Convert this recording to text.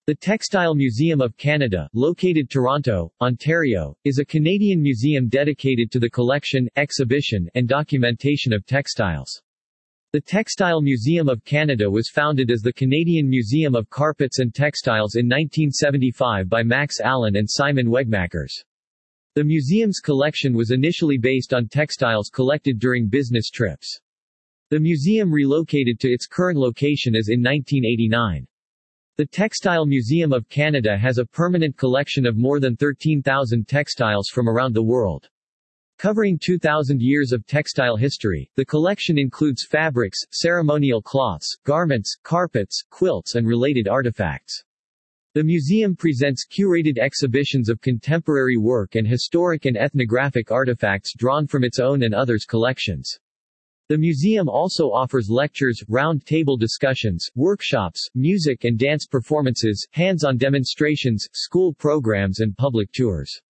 The Textile Museum of Canada, located Toronto, Ontario, is a Canadian museum dedicated to the collection, exhibition, and documentation of textiles. The Textile Museum of Canada was founded as the Canadian Museum of Carpets and Textiles in 1975 by Max Allen and Simon Wegmakers. The museum's collection was initially based on textiles collected during business trips. The museum relocated to its current location as in 1989. The Textile Museum of Canada has a permanent collection of more than 13,000 textiles from around the world. Covering 2,000 years of textile history, the collection includes fabrics, ceremonial cloths, garments, carpets, quilts and related artifacts. The museum presents curated exhibitions of contemporary work and historic and ethnographic artifacts drawn from its own and others' collections. The museum also offers lectures, round-table discussions, workshops, music and dance performances, hands-on demonstrations, school programs and public tours.